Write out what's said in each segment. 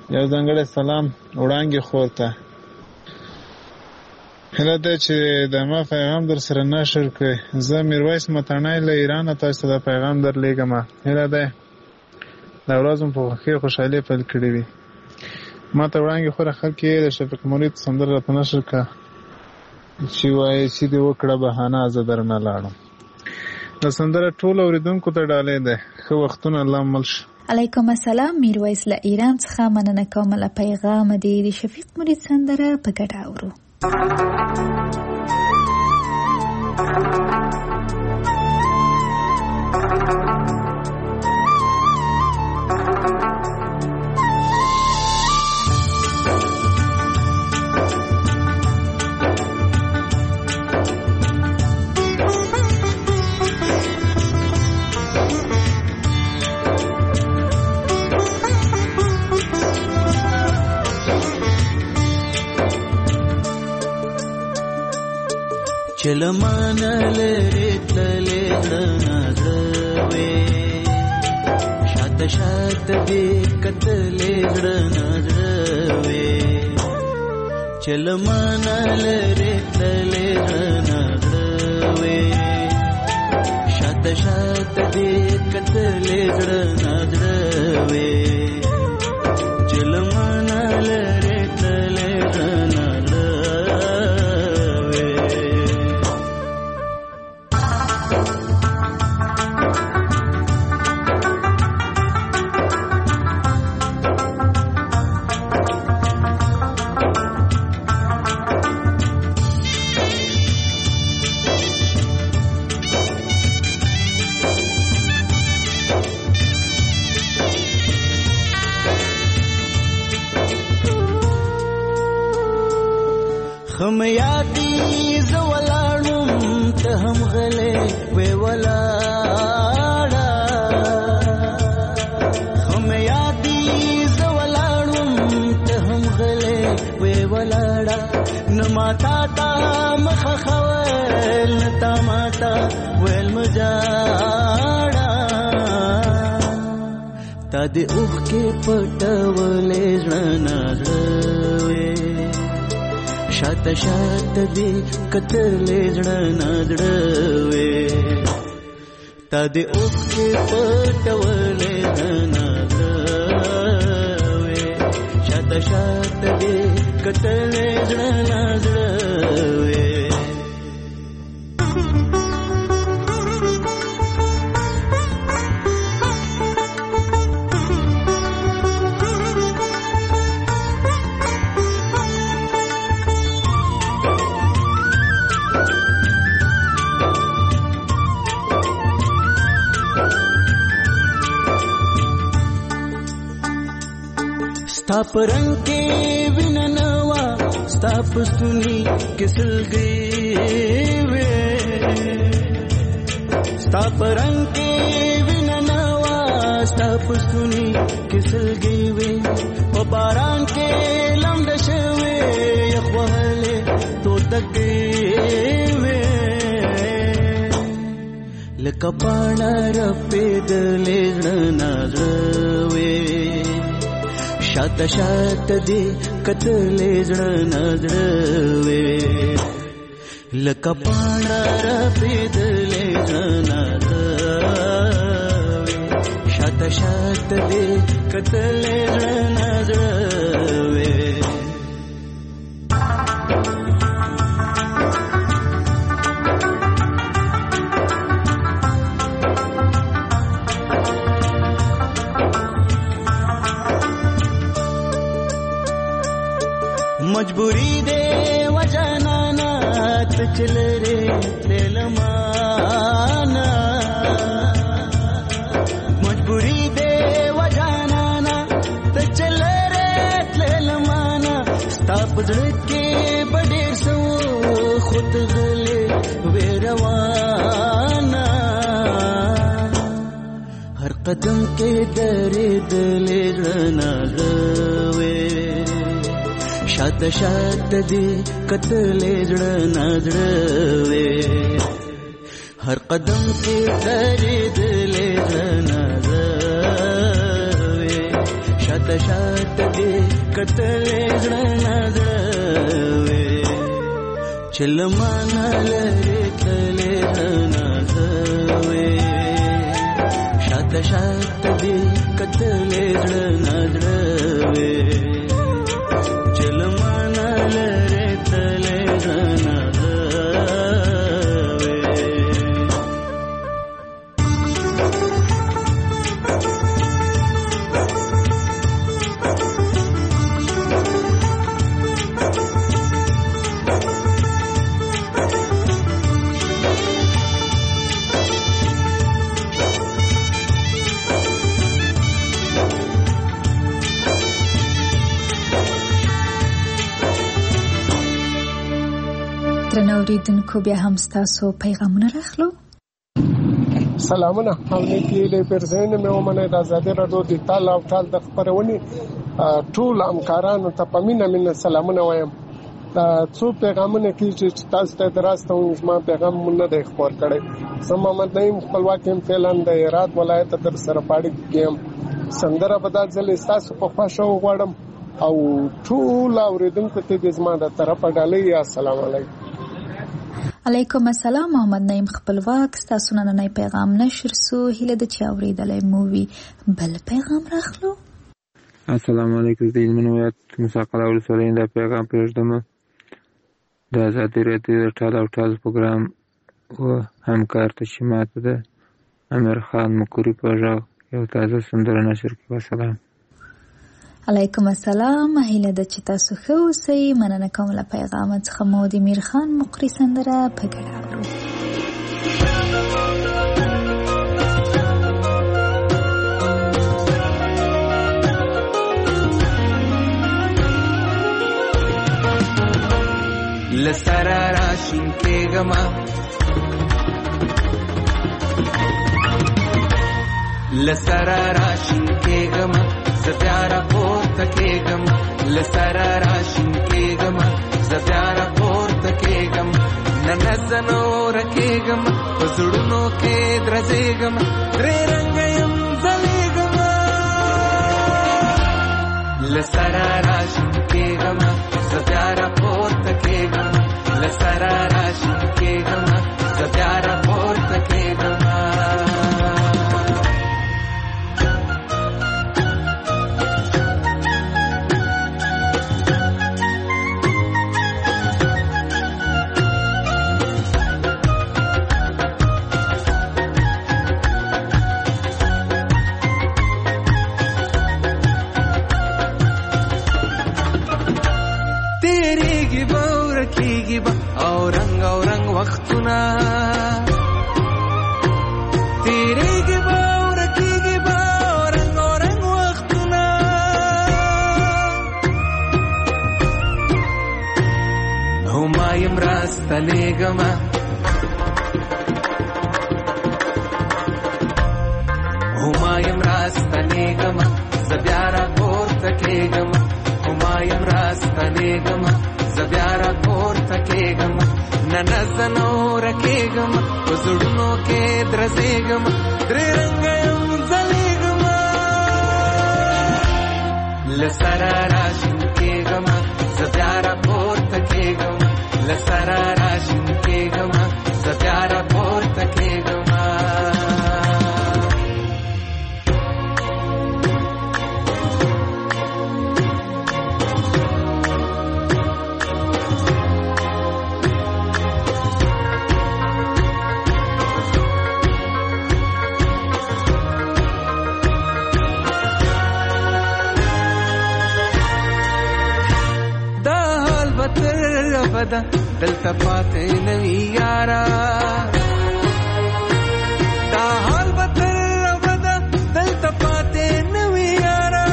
یو ځانګړی سلام وړاندې خور ته. هله ده چې د ما پیغام در سره نشر کړئ. زه میرویس متڼی له ایرانه تاسو ته دا پیغام در لیږم. هله ده دا ورځ مو په خوشحالۍ پیل کړې وي. ما ته وړاندې خوره خلک یې د شفیق مرید سندره راته نشر کړه چې وایي چې دې وکړه بهانه زه درنه لاړم. دا سندره ټولو اورېدونکو ته ډالۍ ده. ښه وختونه الله مل شه. علیکم السلام. میرویس له ایران څخه مننه کوم له پیغام دې د شفیق مرید سندره په ګډه اورو. چلمانا لري تللې نازوي شات شات دې کتلې نازوي چلمانا لري تللې نازوي شات شات دې کتلې نازوي چلمانا لري تللې خم یادی زولاړم ته هم غلې وې ولاړه خم یادی زولاړم ته هم غلې وې ولاړه نماتا تا مخ خوال نتا ماتا ویل مجاړه تا دې اوخ کې پټولې ژونا زوي شات شات دې کتلې ژونا زوي تا دې اوخ کې پټولې ژونا زوي شات شات دې کتلې ژونا زوي ستا پرنګ کې ویننوا ستا پستونی کسل گئی وې ستا پرنګ کې ویننوا ستا پستونی کسل گئی وې په باران کې لمد شوي یخوالې تو تکې وې لکه پاڼه رپېدلې نازوي شات شات دې کتلې ژونا زوي لکه پاڼه رپېدلې ژونا زوي شات شات دې کتلې ژونا زوي مجبوری دے وجنانا تچل رے تلمانا مجبوری دے وجنانا تچل رے تلمانا ستاپ زړه بڑے سو خود غلے ویروانا ہر قدم کے درے دلے نازوے شات شات دې کتلې ژونا زوي هر قدم کې درېدلې ژونا زوي شات شات دې کتلې زړه نازوي چلمانه لري تلې نازوي شاته شاته دې کتلې زړه نازوي چلمانه لري تلې اوریدونکو بیا هم ستاسو پیغامونه راخلو. سلامونه او نیکی له پرځین مې ومنه د آزادۍ راډیو د تعال او ټال د خبرونې ټول همکارانو ته په مینه سلامونه وایم. څو پیغامونه کیږي چې تاسو ته دراسته ما پیغام نه دی خبر کړی. زه محمد نعیم خپلواک يم فعلن د هرات ولایت در سره پاړی کېم. سندره بدل ځل تاسو په خوښو غواړم او ټول اوریدونکو ته د زما د طرفه ډالۍ السلام علیکم. علیکم السلام. محمد نعیم خپلواک ستاسو نننی پیغام نشر سو هیله د چا اوریدلای مووی بل پیغام راخلو. السلام علیکم. د منویات مساقله ولسوالۍ دا پیغام پرېږدم د آزادۍ راډیو د ټال او ټال پروګرام و همکار ته چې ماته د امیر خان مکوري په غږ یو تازه سندره نشر کړي. والسلام. علیکم السلام. هیله ده چې تاسو ښه اوسئ. مننه کوم له پیغام څخه مو د امیر خان مقری سندره په ګډه اورو. لسرا راشین کېږم لسرا راشین کېږم زبیارا پورته کېږم لسرا راشین کېږم زبیارا پورته کېږم ننزنو رکېږم په زړونو کې درځېږم درې رنګه یم ځلېږم لسرا راشین کېږم زبیارا پورته کېږم لسرا راشین کېږم زبیارا پورته کېږم او رنگ وختونه تیریږي به او رکیږي به او رنگ وختونه هما یم راستنېږم هما یم راستنېږم زه بیا راپورته کېږم هما یم راستنېږم زه بیا راپورته کېږم ننزنو رکېږم په زړونو کې درځېږم درې رنګه یم ځلېږم له سره راشین کېږم زه بیا راپورته کېږم له سره راشین کېږم زه بیا راپورته کېږم دلته پاتې نوي یارا دا حال به تر ابده دلته پاتې نوي یارا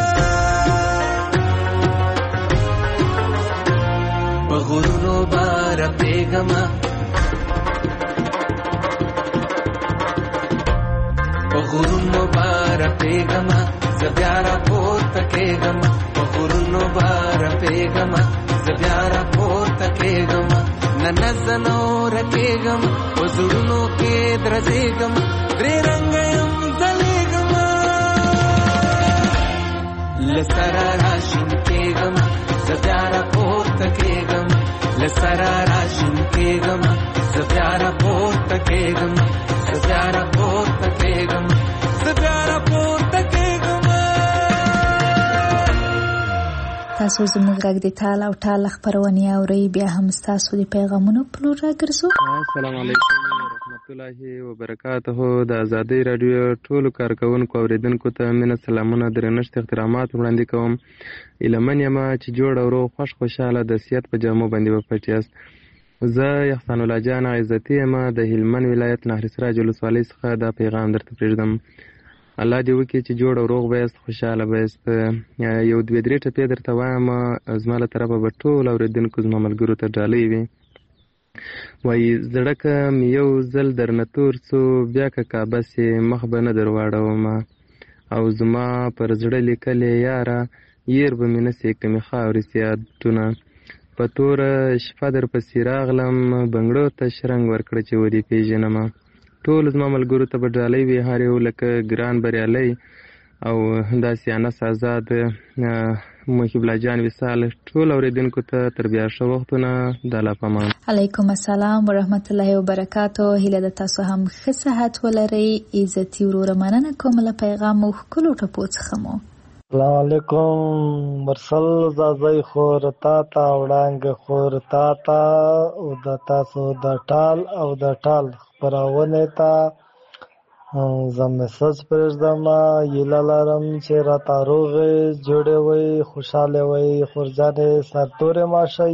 په غرونو به رپېږمه په غرونو به رپېږمه زه بیا راپورته کېږمه په غرونو به رپېږمه زه بیا راپورته کېږم ننزنو رکېږم په زړونو کې درځېږم درې رنګه یم ځلېږم له سره راشین سره راشم کېږم زه بیا راپورته کېږم زه بیا راپورته کېږم زه بیا راپورته کېږم. تاسو زموږ غږ د ټال او ټال خپرونې اورئ. بیا هم ستاسو د پیغامونو په لور راګرځو. السلام علیکم ورحمت الله وبرکاته. د ازادۍ راډیو ټولو کارکوونکو اوریدونکو ته مینه سلامونه درنښت احترامات وړاندې کوم. ایلمن یم چې جوړ او روغ خوش خوشحاله د صحت په جامو باندې به پټ یاست. زه احسان الله جان عزتي یم د هلمند ولایت نهر سراج ولسوالۍ څخه دا پیغام درته پرېږدم. الله دې وکړي چې جوړ او روغ به یاست، خوشحاله به یاست. یو دوې درې ټپې درته وایم، زما له طرفه به ټول اورېدونکو زما ملګرو ته ډالۍ وي. وایي زړه که مې یو ځل درنه تور څو بیا که کعبه سې مخ به نه در واړومه، او زما پر زړه لیکلې یاره ير به مې نه سې که مې خاورې سیادونه. په توره شپه در پسې راغلم بنګړو ته شرنګ ورکړه چې ودې پېژنمه. ټول زما ملګرو ته به ډالۍ وي، هر یو لکه ګران بریالی او داسې انس آزاد محب الله جان وصال ټول اوریدونکو ته تر بیا ښه وختونه د الله په امان. علیکم السلام ورحمت الله وبرکاتو. هیله ده تاسو هم ښه صحت ولرئ. عزتي وروره مننه کوم له پیغام مو ښکلو ټپو څخه مو. السلام علیکم. مرسل زازی خور تا تا وړانګه خور تا تا او د تاسو د ټال او د ټال خپرونې ته زه میسج پرېږدم. هیله لرم چې راته روغې جوړې وئ، خوشحاله وئ، خورجانې سرتورې ماشئ.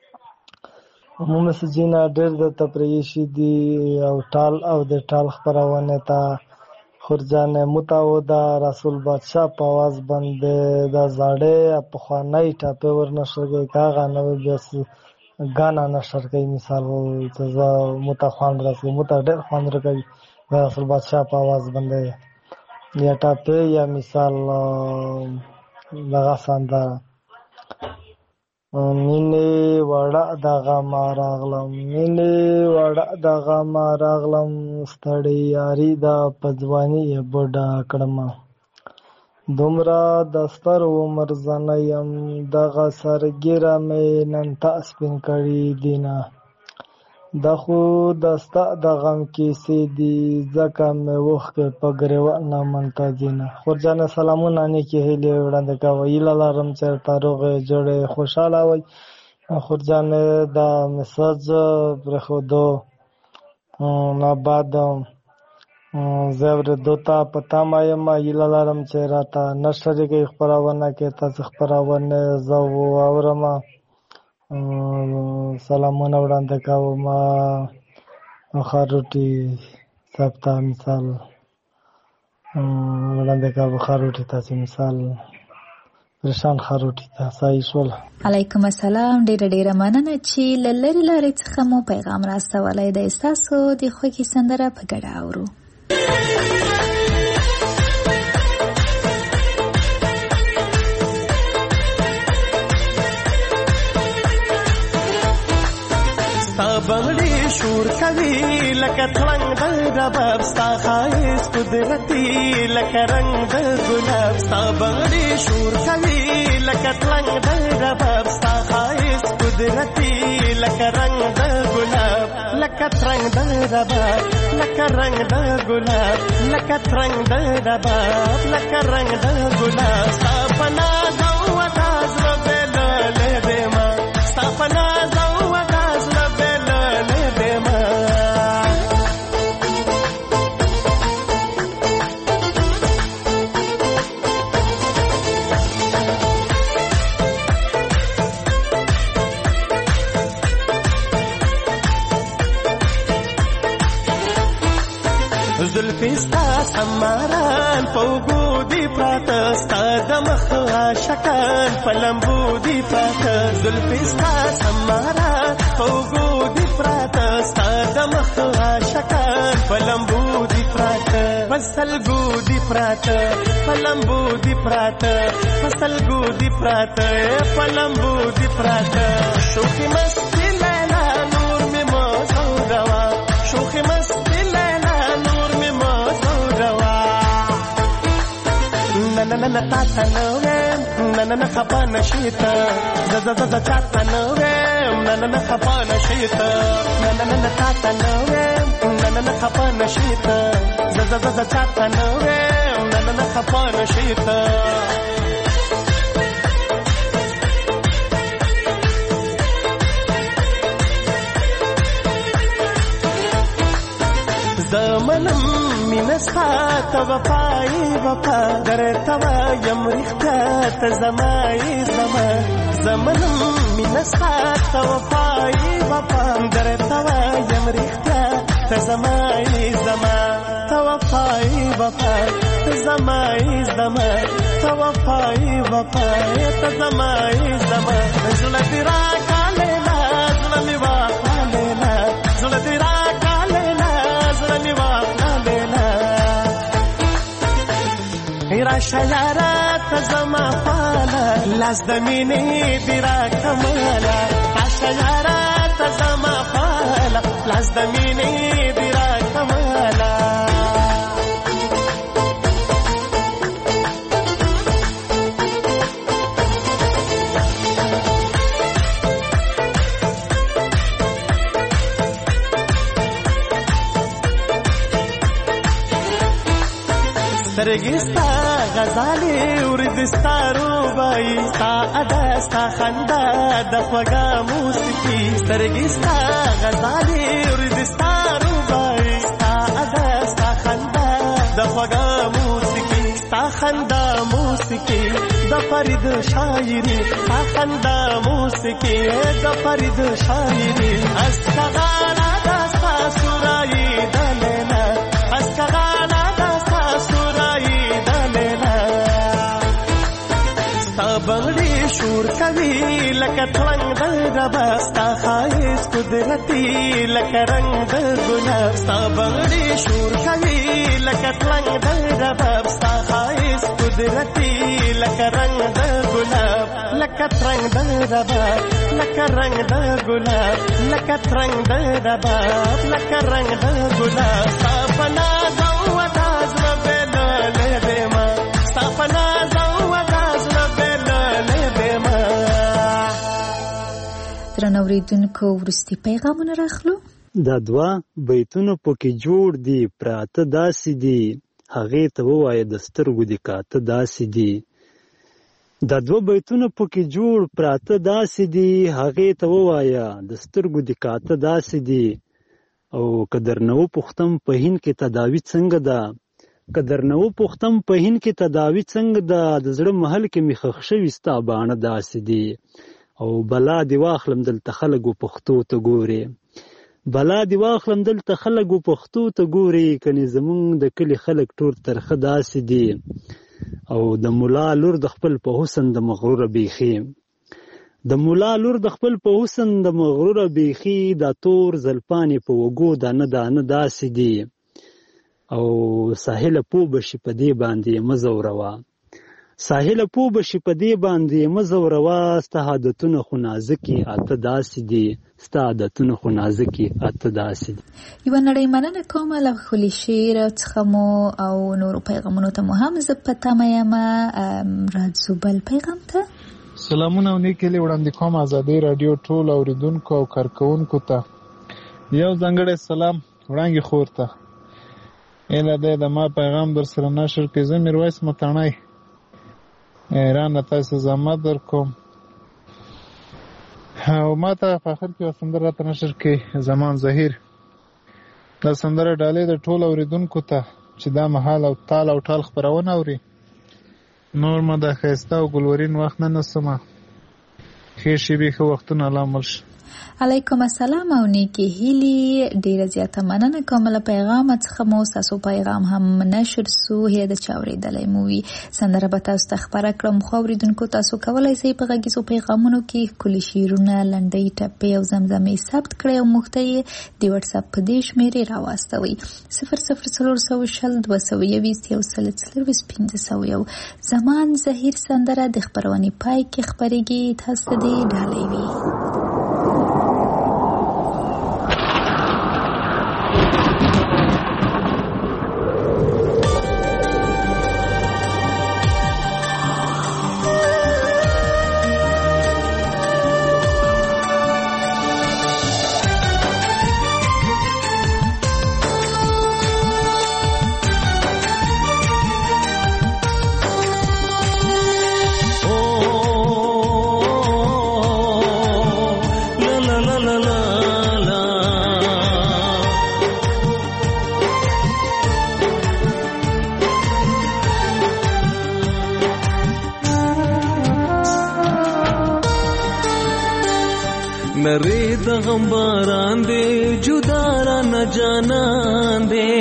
مو میسجونه ډېر درته پرېښي دي او ټال او د ټال خپرونې ته خورجانې متعوده رسول بادشاه په آواز باندې د زاړې پخوانۍ ټاپې ورنشر کوي که هغه نوې بیا ګانا نشر کوي. مثال چې زه مته خوند راکوي، مته ډېر خوند راکوي د رسول بادشاه په آواز باندې یا ټاپې یا مثال دغه سندره مینې وړه دغه ما راغلم، مینې وړه دغه ما راغلم، ستړې یاري ده په ځواني یې بوډا کړمه. دومره د ستر عمر زنه یم دغه سرګیره مې نن تا سپین کړي دینه. د خو د ستا د غم کیسې دي ځکه مې اوښکې په ګریوان نه منتظینه. خورجانې سلامونه نیکې هیلې وړاندې کوه. هیله لرم چې ورته روغې جوړې خوشحاله وئ. خورجانې د میسج پرېښودو نه بعد زه اورېدو ته په تمه یم. هیله لرم چې راته نه شریکوي خپرونه کې تاسې خپرونې زه واورم. سلامونه وړاندې کوم خاروټي صاحب ته مثال وړاندې کوم. خاروټي تاسې مثال پریشان خاروټي ته صحیح شول. علیکم السلام. ډیره مننه چې له لرې لارې څخه مو پیغام راستولی دی. ستاسو د خوښې سندره په ګډه اورو. بنگړي شور کوي لکه ترنګ د رباب، ستا ښایست قدرتي لکه رنګ د ګلاب. ستا بنگړي شور کوي لکه ترنګ د رباب، ستا ښایست قدرتي لکه رنګ د ګلاب. لکه ترنګ د رباب لکه رنګ د ګلاب، لکه ترنګ د رباب لکه رنګ د ګلاب. ستا په ناز او ودا زړه بېللی دیمه، ستا په ناز او ودا زړه بېللی دیمه. زلفې ستا سماران په اوږو دي پراته، ستا د مخ عاشقان په لمبو دي پراته. زلفې ستا سماران په اوږو دي پراته، ستا د مخ عاشقان په لمبو دي پراته. په سترګو دي پراته په لمبو دي پراته، په سترګو دي پراته په لمبو دي پراته. شوخي مستي لیلا نور مې مه زوروا، شوخي مستي لیلا نور مې مه زوروا. نه تا ته نه ویم نه خفه نشي ته، زه چاته نه ویم نن خپه نشي ته نن تا ته نه ویم نن خپه نشي ته ز چا ته نه ویم نن خپه نشي ته زمنم مینستا ته وفای وفا درته وایم رښتیا ته زمای زما زمنم مینستا ته وفای وفا درته وایم رښتیا ته زمای زما ته وفای وفا ته زمای زما ته وفای وفا ته زمای زما زړه دې راکاله زړه مې واخاله زړه دې راشه یاره ته زما فاله لاس د مینې دې راکماله راشه یاره ته زما فاله لاس د مینې دې راکماله سترګستا غزالې وردستا روبای ستا ادا ستا خندا د خوږه موسیقي سترګستا غزالې وردستا روبای ستا ادا ستا خندا د خوږه موسیقي ستا خندا موسیقي د فرید شاعري ستا خندا موسیقي د فرید شاعري اسکغالا د ستا سورایي د لیلا اسکغالا بغړي شور کوي لکه تلنګ د رباب ستا خایس قدرتي لکه رنگ د ګلاب ستا بغړي شور کوي لکه تلنګ د رباب ستا خایس قدرتي لکه رنگ د ګلاب لکه ترنګ د رباب لکه رنگ د ګلاب لکه ترنګ د رباب لکه رنگ د ګلاب ستا پنا زو وداز ربل له ما ستا پنا زو وداز درنو اوریدونکو وروستي پیغامونه راخلو دا دوه بیتونه پکې جوړ دي پراته داسې دي هغې ته ووایه د سترګو دې کاته داسې دي دا دوه بیتونه پکې جوړ پراته داسې دي هغې ته ووایه د سترګو دې کاته داسې دي او که درنه وپوښتم په هند کې تداوي څنګه ده که درنه وپوښتم په هند کې تداوي څنګه ده د زړه محل کې مې ښخ شوي ستا باڼه داسې دي او بلا دی واخلم دلته خلک و پښتو ته ګوري بلا دی واخلم دلته خلک و پښتو ته ګوري کني زمونږ د کلي خلک ټول ترخه داسې دي او د مولا لور د خپل په حسن د مغروره بیخي د مولا لور د خپل په حسن د مغروره بیخي دا تور زلپانې په وګو دانه دانه داسې دي او ساحله پو بشي په دې باندې مزوروا ساحل پو بشي په دې باندې مزوروا ستا عادتونه خو نازکي اته داسې دي ستا عادتونه خو نازکي اته داسې دي یوه نړۍ مننه کومه له ښکلي شعر څخه مو او نورو پیغامونو ته مو هم زه په تمه یمه راځو بل پیغام ته سلامونه او نیکې هیلې وړاندې کوم ازادۍ راډیو ټول اوریدونکو او کارکوونکو ته یو ځانګړی سلام وړاندې خور ته ایله دی د ما پیغام در سره نشر کړي زه میرویس متاڼی ایران تاسو زحمت در کوم او ما ته په اخر کې سندره راته نشر کړي زمان ظهیر دا سندره ډالۍ د ټولو اوریدونکو ته چې دا مهال او تال او ټال خپرونه اوري نور ما د ښایسته او ګلورین وخت نه نسمه ښې شېبې ښه وختونه الله مل شي علیکم السلام او نیکی هیلی ډیره زیاته مننه کوم له پیغام څخه مو تاسو پیغام هم نشر سو هي د چاوریدلې مووي سندره به تاسو ته خبره کړم خو اوریدونکو تاسو کولای شئ په غږیزو پیغامونو کې کلی شیرونه لنډۍ ټپې او زمزمې ثبت کړئ او موږ ته د واتس اپ په دې شمیرې راواستوئ 00420 زمان ظهیر سندره د خبرونې پای کې خبرېږي تاسو دې ډالۍ وي نری د غم باران دے جدا را نه جانان دے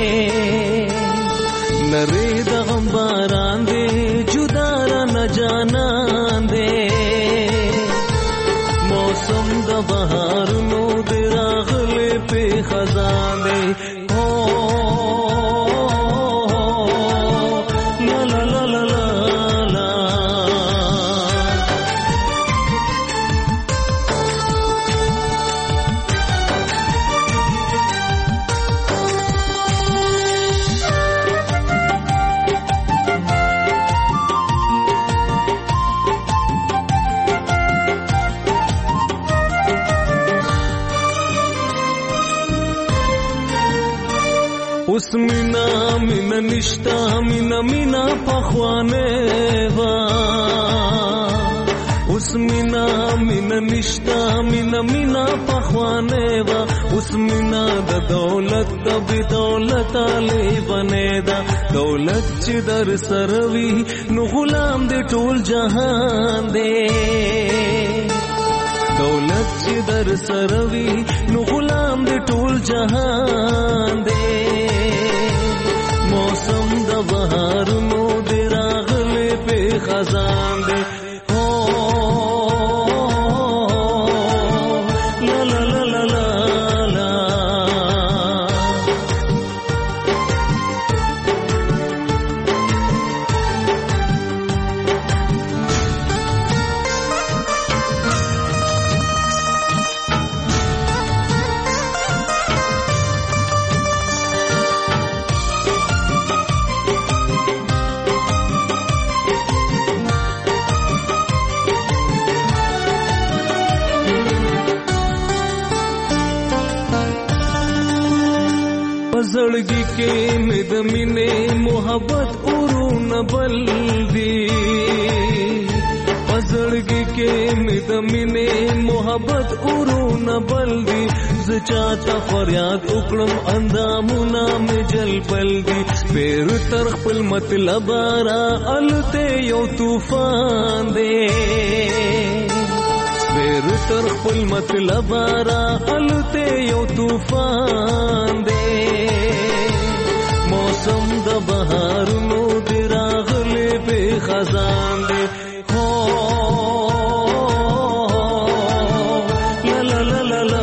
نری د غم باران دے جدا را نه جانان دے موسم د بهار نو دے راغلے په خزان دے اوس مینا مینا نشتا مینا مینا پخوانه وا اوس مینا مینا نشتا مینا مینا پخوانه وا اوس مینا د دولت د بی دولت علی بنے دا دولت چې در سروي نو غلام دې ټول جهان دې دولت چې در سروي نو غلام دې ټول جهان دې موسم د بهار نو دې راغلې په خزان دې لا لا لا لا لا زړګي کې مې د مینې محبت اورون بل دی زړګي کې مې د مینې محبت اورون بل دی زچاته فریاد وکړم اندامونه مې جل بل دی پیر تر خپل مطلب را الته یو طوفان دی پیر تر خپل مطلب را الته یو طوفان دی موسم د بهار نو دې راغلې په خزان دې هو لا لا لا لا لا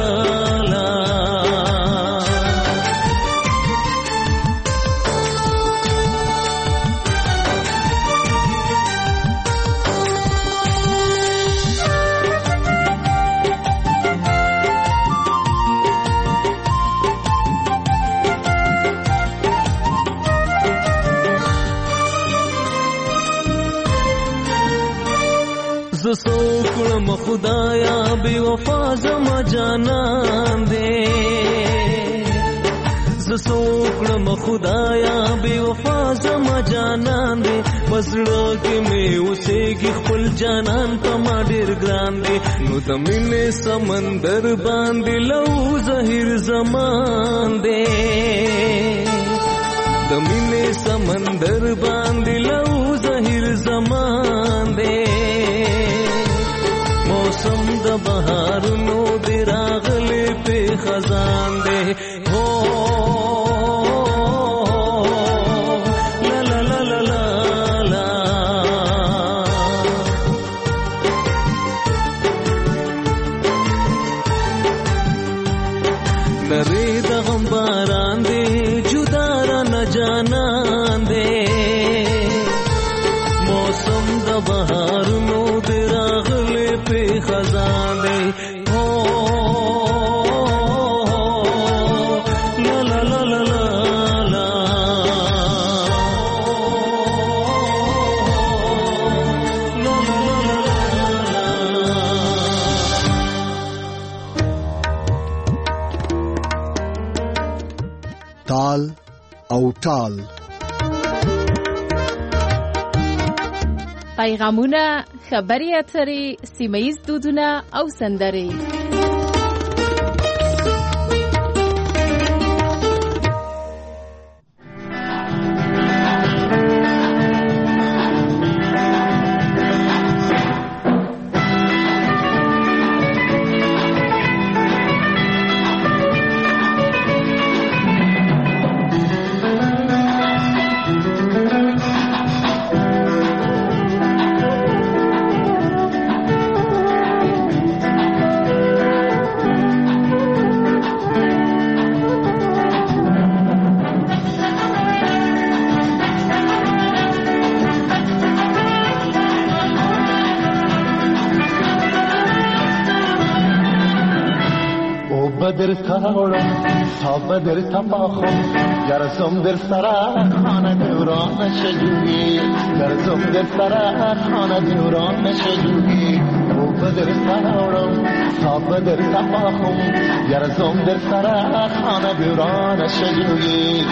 زسوکړم خدایا بے وفا زما جانان دے زسوکړم خدایا بے وفا زما جانان دے پسړه کې مې اوسېږي خپل جانان په ما ډېر ګران دے نو د مینې سمندر باندې لو زهیر زمان دے د مینې سمندر باندې لو زهیر زمان دے موسم د بهار نو دې راغلې په خزان دې هو لا لا لا لا لا نری د غم باران دې جدا را نه جانان دې موسم د بهار نو دې راغلې په خزان دے ہو لا لا لا لا لا تال او ټال پیغامونه خبري اترې سیمه‌ییز دودونه او سندرې بدر تراورم تا بدر تپاخم گرزم در سر خانه دوران شجوی گرزم در سر خانه دوران شجوی او بدر تراورم تا بدر تپاخم گرزم در سر خانه دوران شجوی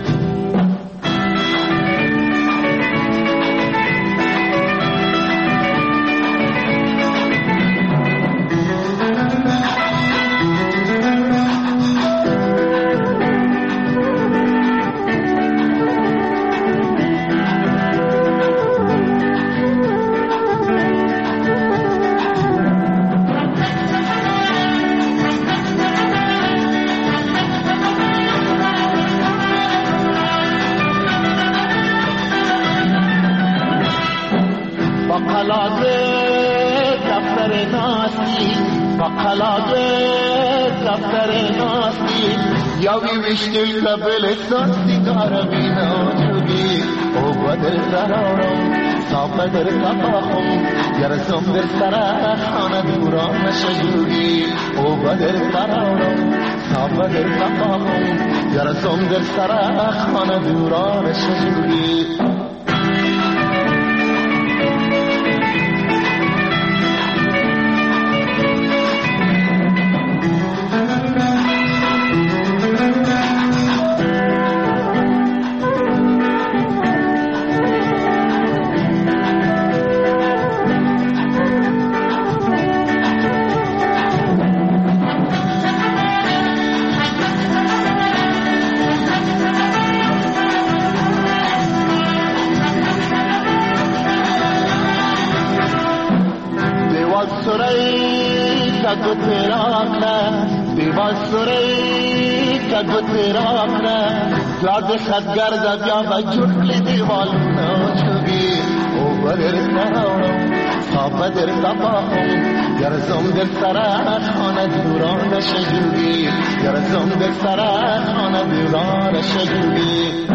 وشتل قبلستان سیگار بینا جوگی او بدر سرارم تا بدر تپاخم گرزم در سر خانه دوران شجوگی او بدر سرارم تا بدر تپاخم گرزم در سر خانه دوران شجوگی لاد خدگر زبیا و جوکلی دیوالونا چوگی او بدر سرارم تا بدر تپاخم گرزم در سر خانه دوران شجوگی گرزم در سر خانه دوران شجوگی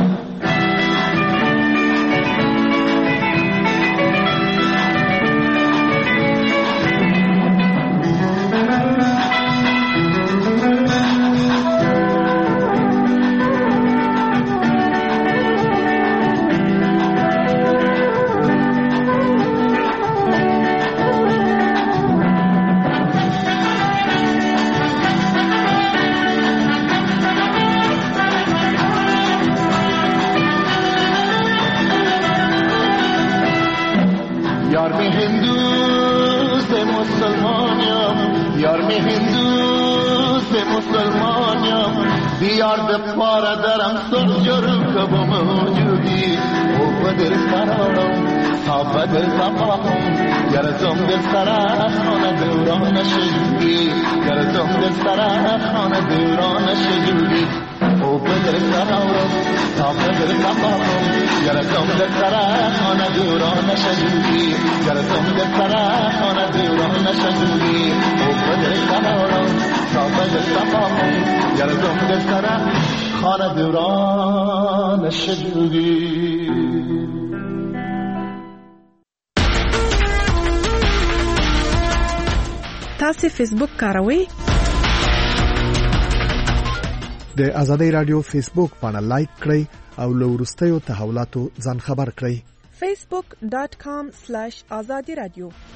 بیار به پاره درم سر جرم که با موجودی او بدر سرارم تا بدر تپاخم گرزم در سر خانه دوران شجوگی گرزم در سر خانه دوران شجوگی او بدر سرارم تا بدر تپاخم گرزم در سر خانه دوران شجوگی گرزم در سر خانه دوران شجوگی او بدر سرارم تا بدر تپاخم گرزم در سر خانه دوران شجوگی. تاسو فیسبوک کاروئ؟ د آزادۍ رادیو فیسبوک باندې لایک کړئ او له وروستیو تحولاتو ځان خبر کړئ. facebook.com/azadi radio